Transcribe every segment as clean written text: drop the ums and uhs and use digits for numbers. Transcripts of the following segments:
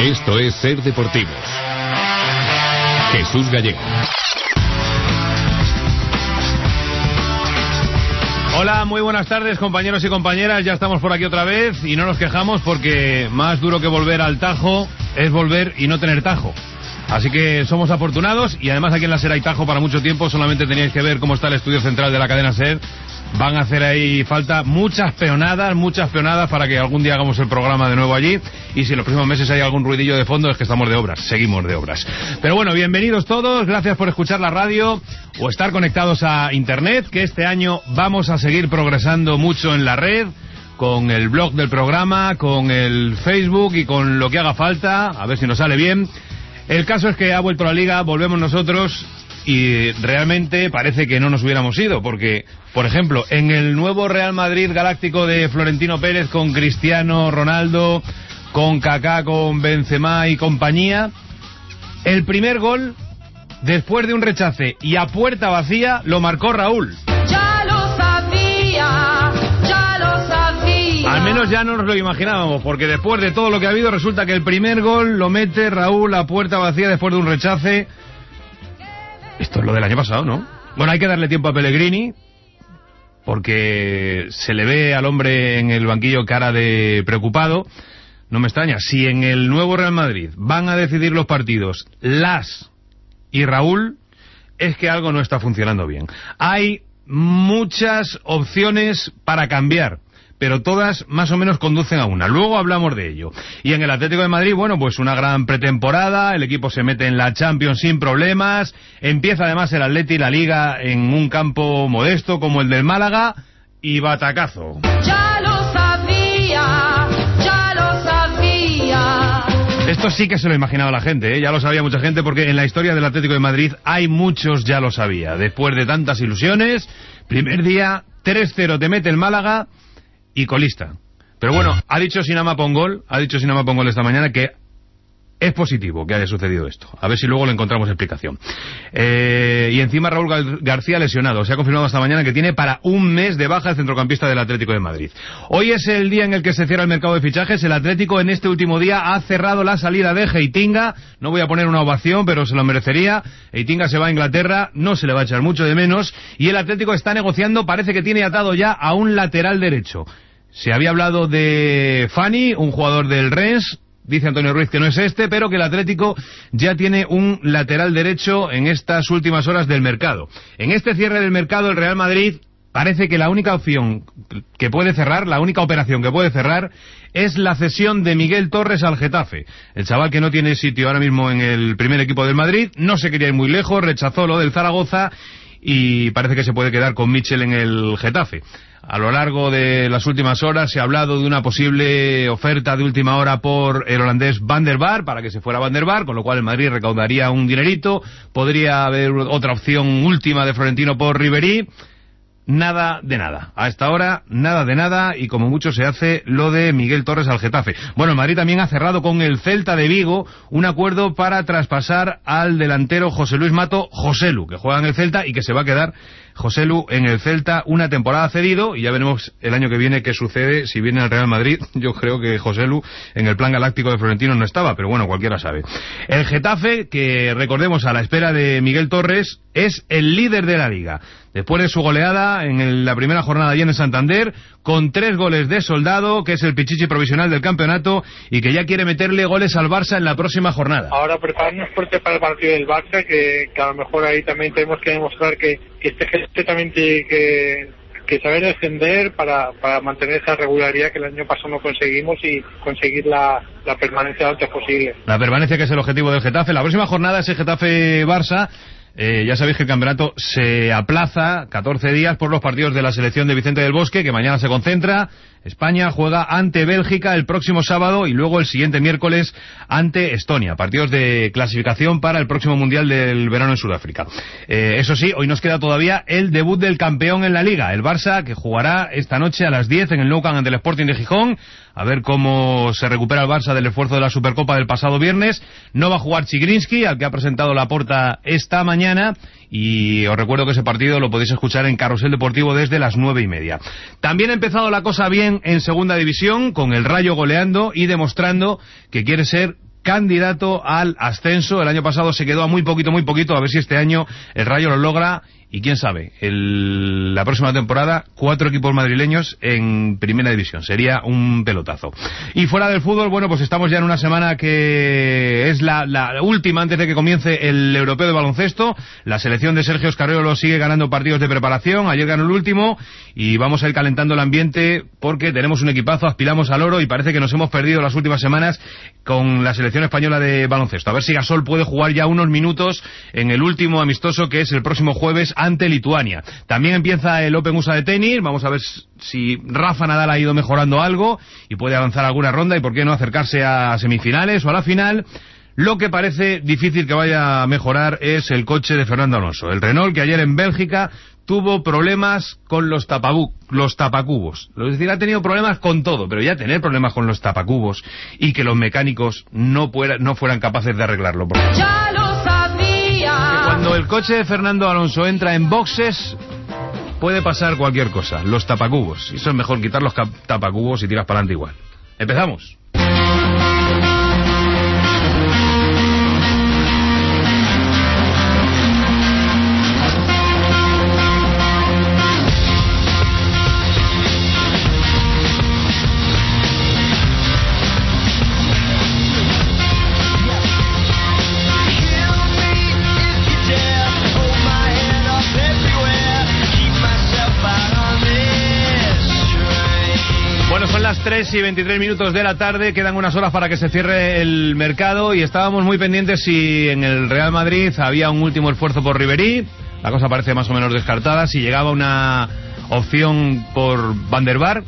Esto es Ser Deportivos. Jesús Gallego. Hola, muy buenas tardes, compañeros y compañeras. Ya estamos por aquí otra vez y no nos quejamos porque más duro que volver al Tajo es volver y no tener Tajo. Así que somos afortunados y además aquí en la SER hay Tajo para mucho tiempo. Solamente teníais que ver cómo está el estudio central de la cadena SER. Van a hacer ahí falta muchas peonadas para que algún día hagamos el programa de nuevo allí. Y si en los próximos meses hay algún ruidillo de fondo es que estamos de obras, seguimos de obras. Pero bueno, bienvenidos todos, gracias por escuchar la radio o estar conectados a internet, que este año vamos a seguir progresando mucho en la red, con el blog del programa, con el Facebook y con lo que haga falta, a ver si nos sale bien. El caso es que ha vuelto la Liga, volvemos nosotros y realmente parece que no nos hubiéramos ido, porque, por ejemplo, en el nuevo Real Madrid galáctico de Florentino Pérez, con Cristiano Ronaldo, con Kaká, con Benzema y compañía, el primer gol, después de un rechace y a puerta vacía, lo marcó Raúl. Ya lo sabía, ya lo sabía. Al menos ya no nos lo imaginábamos, porque después de todo lo que ha habido, resulta que el primer gol lo mete Raúl a puerta vacía después de un rechace. Esto es lo del año pasado, ¿no? Bueno, hay que darle tiempo a Pellegrini, porque se le ve al hombre en el banquillo cara de preocupado. No me extraña. Si en el nuevo Real Madrid van a decidir los partidos Las y Raúl, es que algo no está funcionando bien. Hay muchas opciones para cambiar, pero todas más o menos conducen a una. Luego hablamos de ello. Y en el Atlético de Madrid, bueno, pues una gran pretemporada, el equipo se mete en la Champions sin problemas, empieza además el Atleti y la Liga en un campo modesto como el del Málaga, y batacazo. Ya lo sabía, ya lo sabía. Esto sí que se lo imaginaba la gente, ¿eh? Ya lo sabía mucha gente, porque en la historia del Atlético de Madrid hay muchos ya lo sabía. Después de tantas ilusiones, primer día, 3-0 te mete el Málaga y colista. Pero bueno, ha dicho Sinama Pongol esta mañana que es positivo que haya sucedido esto. A ver si luego le encontramos explicación. Y encima Raúl García lesionado. Se ha confirmado esta mañana que tiene para un mes de baja el centrocampista del Atlético de Madrid. Hoy es el día en el que se cierra el mercado de fichajes. El Atlético en este último día ha cerrado la salida de Heitinga. No voy a poner una ovación, pero se lo merecería. Heitinga se va a Inglaterra, no se le va a echar mucho de menos. Y el Atlético está negociando, parece que tiene atado ya a un lateral derecho. Se había hablado de Fani, un jugador del Rennes. Dice Antonio Ruiz que no es este, pero que el Atlético ya tiene un lateral derecho en estas últimas horas del mercado. En este cierre del mercado, el Real Madrid parece que la única opción que puede cerrar, la única operación que puede cerrar, es la cesión de Miguel Torres al Getafe. El chaval que no tiene sitio ahora mismo en el primer equipo del Madrid, no se quería ir muy lejos, rechazó lo del Zaragoza y parece que se puede quedar con Mitchell en el Getafe. A lo largo de las últimas horas se ha hablado de una posible oferta de última hora por el holandés Van der Vaart, para que se fuera Van der Vaart, con lo cual el Madrid recaudaría un dinerito. Podría haber otra opción última de Florentino por Ribéry. Nada de nada. A esta hora, nada de nada, y como mucho se hace lo de Miguel Torres al Getafe. Bueno, el Madrid también ha cerrado con el Celta de Vigo un acuerdo para traspasar al delantero José Luis Mato, Joselu, que juega en el Celta y que se va a quedar Joselu en el Celta una temporada cedido, y ya veremos el año que viene qué sucede si viene al Real Madrid. Yo creo que Joselu en el plan galáctico de Florentino no estaba, pero bueno, cualquiera sabe. El Getafe, que recordemos a la espera de Miguel Torres, es el líder de la Liga. Después de su goleada en la primera jornada allí en Santander, con 3 goles de Soldado, que es el pichichi provisional del campeonato, y que ya quiere meterle goles al Barça en la próxima jornada. Ahora prepararnos fuerte para el partido del Barça, que a lo mejor ahí también tenemos que demostrar que este gente también tiene que saber defender para mantener esa regularidad que el año pasado no conseguimos, y conseguir la permanencia lo antes posible. La permanencia, que es el objetivo del Getafe. La próxima jornada es el Getafe-Barça. Ya sabéis que el campeonato se aplaza 14 días por los partidos de la selección de Vicente del Bosque, que mañana se concentra. España juega ante Bélgica el próximo sábado y luego el siguiente miércoles ante Estonia. Partidos de clasificación para el próximo Mundial del verano en Sudáfrica. Eso sí, hoy nos queda todavía el debut del campeón en la Liga, el Barça, que jugará esta noche a las 10 en el Nou Camp ante el Sporting de Gijón. A ver cómo se recupera el Barça del esfuerzo de la Supercopa del pasado viernes. No va a jugar Chigrinsky, al que ha presentado Laporta esta mañana, y os recuerdo que ese partido lo podéis escuchar en Carrusel Deportivo desde las 9:30. También ha empezado la cosa bien en Segunda División, con el Rayo goleando y demostrando que quiere ser candidato al ascenso. El año pasado se quedó a muy poquito, a ver si este año el Rayo lo logra. Y quién sabe, la próxima temporada 4 equipos madrileños en primera división. Sería un pelotazo. Y fuera del fútbol, bueno, pues estamos ya en una semana que es la última antes de que comience el europeo de baloncesto. La selección de Sergio Scariolo sigue ganando partidos de preparación. Ayer ganó el último y vamos a ir calentando el ambiente porque tenemos un equipazo, aspiramos al oro y parece que nos hemos perdido las últimas semanas con la selección española de baloncesto. A ver si Gasol puede jugar ya unos minutos en el último amistoso, que es el próximo jueves ante Lituania. También empieza el Open USA de tenis. Vamos a ver si Rafa Nadal ha ido mejorando algo y puede avanzar alguna ronda y por qué no acercarse a semifinales o a la final. Lo que parece difícil que vaya a mejorar es el coche de Fernando Alonso, el Renault, que ayer en Bélgica tuvo problemas con los tapacubos. Es decir, ha tenido problemas con todo, pero ya tener problemas con los tapacubos y que los mecánicos no fueran capaces de arreglarlo. Ya lo sabía. Cuando el coche de Fernando Alonso entra en boxes, puede pasar cualquier cosa. Los tapacubos. Eso es mejor quitar los tapacubos y tiras para adelante igual. Empezamos. Son las 3 y 23 minutos de la tarde, quedan unas horas para que se cierre el mercado y estábamos muy pendientes si en el Real Madrid había un último esfuerzo por Ribéry. La cosa parece más o menos descartada. Si llegaba una opción por Van der Vaart,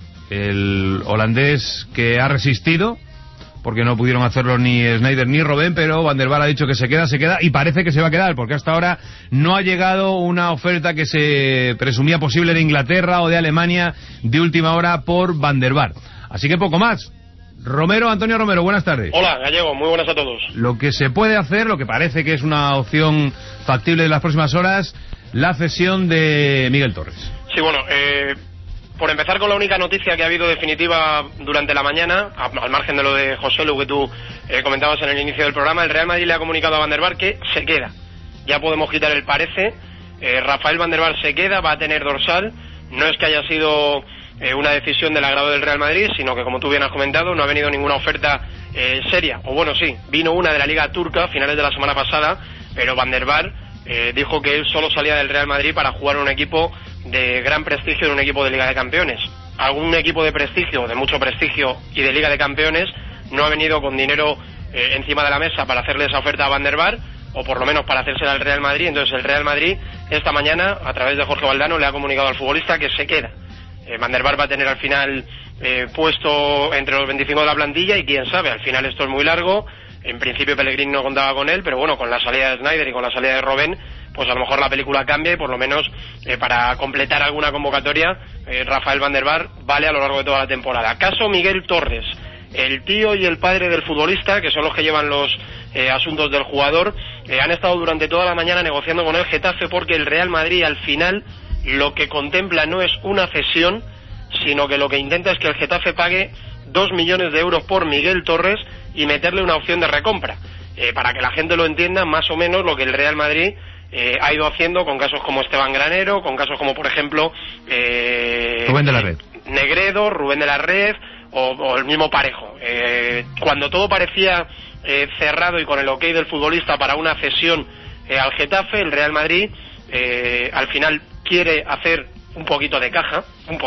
el holandés que ha resistido, porque no pudieron hacerlo ni Sneijder ni Robben, pero Van der Vaart ha dicho que se queda y parece que se va a quedar, porque hasta ahora no ha llegado una oferta que se presumía posible de Inglaterra o de Alemania de última hora por Van der Vaart. Así que poco más. Antonio Romero, buenas tardes. Hola, Gallego, muy buenas a todos. Lo que se puede hacer, lo que parece que es una opción factible de las próximas horas, la cesión de Miguel Torres. Sí, bueno, por empezar con la única noticia que ha habido definitiva durante la mañana, al margen de lo de José Lu que tú comentabas en el inicio del programa, el Real Madrid le ha comunicado a Van der Vaart que se queda. Ya podemos quitar el parece. Rafael Van der Vaart se queda, va a tener dorsal. No es que haya sido una decisión del agrado del Real Madrid, sino que, como tú bien has comentado, no ha venido ninguna oferta seria. O bueno, sí, vino una de la Liga Turca a finales de la semana pasada, pero Van der Vaart dijo que él solo salía del Real Madrid para jugar en un equipo de gran prestigio, en un equipo de Liga de Campeones. Algún equipo de prestigio, de mucho prestigio y de Liga de Campeones no ha venido con dinero encima de la mesa para hacerle esa oferta a Van der Vaart, o por lo menos para hacérsela al Real Madrid. Entonces el Real Madrid esta mañana, a través de Jorge Valdano, le ha comunicado al futbolista que se queda. Van der Vaart va a tener al final puesto entre los 25 de la plantilla y quién sabe, al final esto es muy largo. En principio Pellegrini no contaba con él, pero bueno, con la salida de Sneijder y con la salida de Robben, pues a lo mejor la película cambia y por lo menos para completar alguna convocatoria, Rafael Van der Vaart vale a lo largo de toda la temporada. Caso Miguel Torres, el tío y el padre del futbolista, que son los que llevan los asuntos del jugador, han estado durante toda la mañana negociando con el Getafe, porque el Real Madrid al final lo que contempla no es una cesión, sino que lo que intenta es que el Getafe pague 2 millones de euros por Miguel Torres y meterle una opción de recompra, para que la gente lo entienda más o menos lo que el Real Madrid ha ido haciendo con casos como Esteban Granero, con casos como por ejemplo Rubén de la Red, Negredo, Rubén de la Red o el mismo Parejo. Cuando todo parecía cerrado y con el ok del futbolista para una cesión al Getafe, el Real Madrid al final quiere hacer un poquito de caja,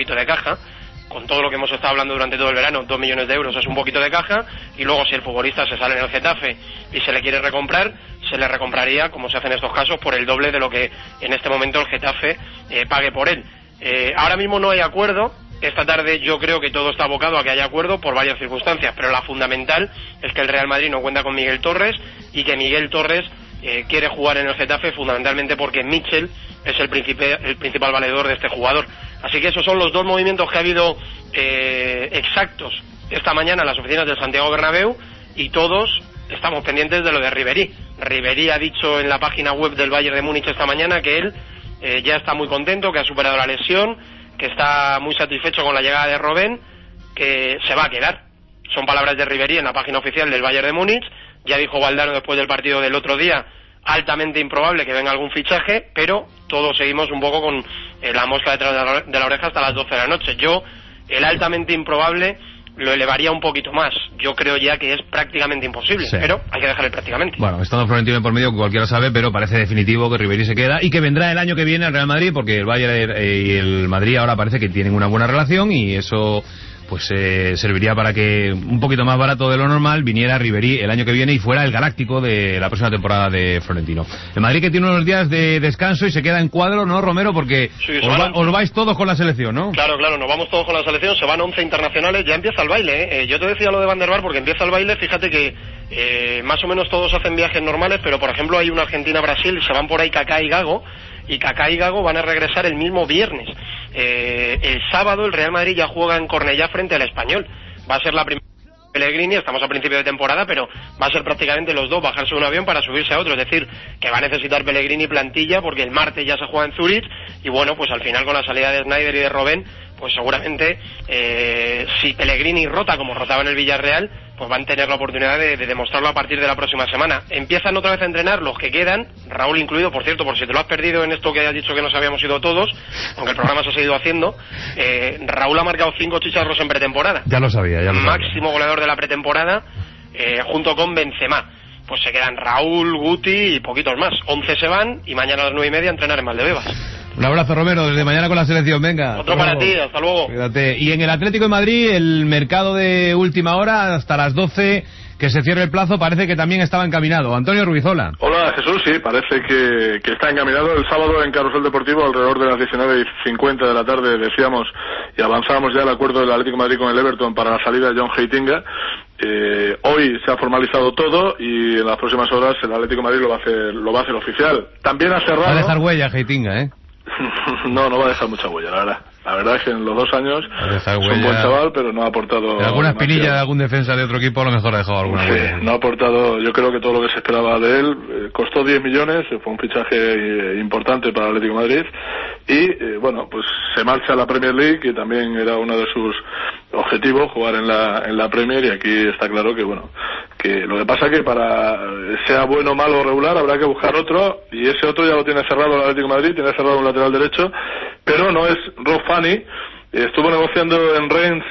con todo lo que hemos estado hablando durante todo el verano. 2 millones de euros es un poquito de caja, y luego si el futbolista se sale en el Getafe y se le quiere recomprar, se le recompraría, como se hace en estos casos, por el doble de lo que en este momento el Getafe pague por él. Ahora mismo no hay acuerdo. Esta tarde yo creo que todo está abocado a que haya acuerdo por varias circunstancias, pero la fundamental es que el Real Madrid no cuenta con Miguel Torres y que Miguel Torres quiere jugar en el Getafe fundamentalmente porque Mitchell es el principal valedor de este jugador. Así que esos son los dos movimientos que ha habido exactos esta mañana en las oficinas del Santiago Bernabéu, y todos estamos pendientes de lo de Ribéry. Ribéry ha dicho en la página web del Bayern de Múnich esta mañana que él ya está muy contento, que ha superado la lesión, que está muy satisfecho con la llegada de Robben, que se va a quedar. son palabras de Ribéry en la página oficial del Bayern de Múnich. Ya dijo Valdano después del partido del otro día, altamente improbable que venga algún fichaje, pero todos seguimos un poco con la mosca detrás de la oreja hasta las 12 de la noche. Yo, el altamente improbable lo elevaría un poquito más. Yo creo ya que es prácticamente imposible, sí, pero hay que dejarle prácticamente. Bueno, estando Florentino por medio, que cualquiera sabe, pero parece definitivo que Ribéry se queda y que vendrá el año que viene al Real Madrid, porque el Bayern y el Madrid ahora parece que tienen una buena relación y eso pues serviría para que un poquito más barato de lo normal viniera Ribéry el año que viene y fuera el galáctico de la próxima temporada de Florentino. El Madrid que tiene unos días de descanso y se queda en cuadro, ¿no, Romero? Porque sí, os vais todos con la selección, ¿no? Claro, nos vamos todos con la selección, se van 11 internacionales, ya empieza el baile, ¿eh? Yo te decía lo de Van der Vaart porque empieza el baile, fíjate que más o menos todos hacen viajes normales, pero por ejemplo hay una Argentina-Brasil, se van por ahí Kaká y Gago van a regresar el mismo viernes. El sábado el Real Madrid ya juega en Cornellá frente al Español. Va a ser la primera Pellegrini, estamos a principio de temporada, pero va a ser prácticamente los dos bajarse de un avión para subirse a otro, es decir, que va a necesitar Pellegrini plantilla porque el martes ya se juega en Zurich y bueno, pues al final con la salida de Sneijder y de Robben, pues seguramente si Pellegrini rota como rotaba en el Villarreal, pues van a tener la oportunidad de demostrarlo a partir de la próxima semana. Empiezan otra vez a entrenar los que quedan, Raúl incluido, por cierto, por si te lo has perdido en esto que hayas dicho que nos habíamos ido todos, aunque el programa se ha seguido haciendo, Raúl ha marcado 5 chicharros en pretemporada. Ya lo sabía. Máximo goleador de la pretemporada, junto con Benzema. Pues se quedan Raúl, Guti y poquitos más. 11 se van y mañana a las 9:30 a entrenar en Valdebebas. Un abrazo, Romero, desde mañana con la selección, venga. Otro para ti, hasta luego. Cuídate. Y en el Atlético de Madrid, el mercado de última hora, hasta las 12, que se cierre el plazo, parece que también estaba encaminado. Antonio Rubizola. Hola, Jesús, sí, parece que está encaminado. El sábado en Carrusel Deportivo, alrededor de las 19:50 de la tarde, decíamos, y avanzábamos ya el acuerdo del Atlético de Madrid con el Everton para la salida de John Heitinga. Hoy se ha formalizado todo y en las próximas horas el Atlético de Madrid lo va a hacer oficial. También ha cerrado... Va a dejar huella Heitinga, ¿eh? No va a dejar mucha huella, la verdad. La verdad es que en los 2 años es un buen chaval, pero no ha aportado... Alguna espinilla de algún defensa de otro equipo a lo mejor ha dejado alguna huella. No ha aportado, yo creo que todo lo que se esperaba de él. Costó 10 millones, fue un fichaje importante para el Atlético de Madrid. Y bueno, pues se marcha a la Premier League, que también era uno de sus objetivos, jugar en la Premier, y aquí está claro que bueno, que lo que pasa es que para sea bueno, malo o regular habrá que buscar otro, y ese otro ya lo tiene cerrado el Atlético de Madrid, tiene cerrado un lateral derecho, pero no es Rob Fanny. Estuvo negociando en Rennes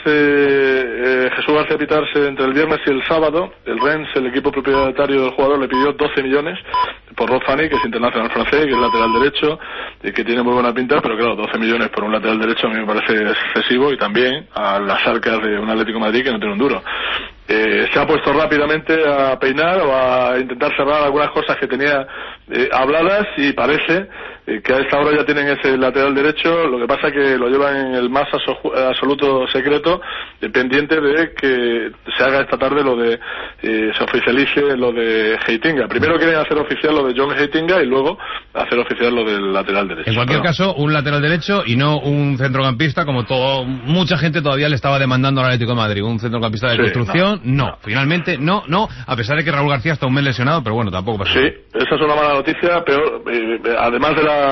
Jesús García Pitarse entre el viernes y el sábado. El Rennes, el equipo propietario del jugador, le pidió 12 millones por Rob Fanny, que es internacional francés, que es lateral derecho, que tiene muy buena pinta, pero claro, 12 millones por un lateral derecho a mí me parece excesivo, y también a las arcas de un Atlético de Madrid que no tiene un duro. Se ha puesto rápidamente a peinar o a intentar cerrar algunas cosas que tenía habladas, y parece que a esta hora ya tienen ese lateral derecho. Lo que pasa que lo llevan en el más absoluto secreto, pendiente de que se haga esta tarde lo de se oficialice lo de Heitinga. Primero quieren hacer oficial lo de John Heitinga y luego hacer oficial lo del lateral derecho. En cualquier caso, un lateral derecho y no un centrocampista, como mucha gente todavía le estaba demandando al Atlético de Madrid. Un centrocampista de construcción, no. Finalmente, no, a pesar de que Raúl García está un mes lesionado, pero bueno, tampoco pasa nada. Sí, esa es una mala noticia, pero además de la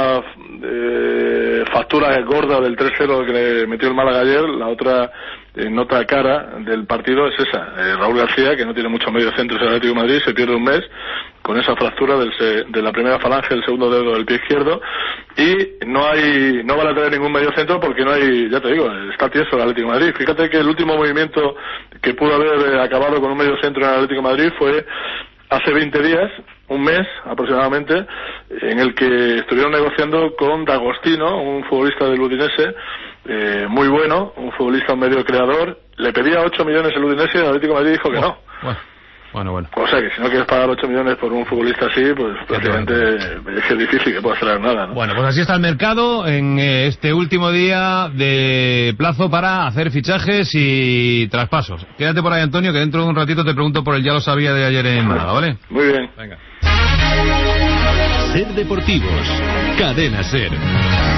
factura gorda del 3-0 que le metió el Málaga ayer, la otra nota cara del partido es esa. Raúl García, que no tiene muchos medios centros en el Atlético de Madrid, se pierde un mes con esa fractura de la primera falange del segundo dedo del pie izquierdo, y no van a traer ningún medio centro porque no hay, ya te digo, está tieso el Atlético de Madrid. Fíjate que el último movimiento que pudo haber acabado con un medio centro en el Atlético de Madrid fue hace 20 días, un mes aproximadamente, en el que estuvieron negociando con D'Agostino, un futbolista del Udinese, muy bueno, un futbolista, un medio creador. Le pedía 8 millones el Udinese y el Atlético de Madrid dijo que no. Bueno. O sea que si no quieres pagar 8 millones por un futbolista así, pues prácticamente es difícil que puedas traer nada, ¿no? Bueno, pues así está el mercado en este último día de plazo para hacer fichajes y traspasos. Quédate por ahí, Antonio, que dentro de un ratito te pregunto por el ya lo sabía de ayer en Málaga, ¿vale? Muy bien. Venga. Ser Deportivos, Cadena Ser.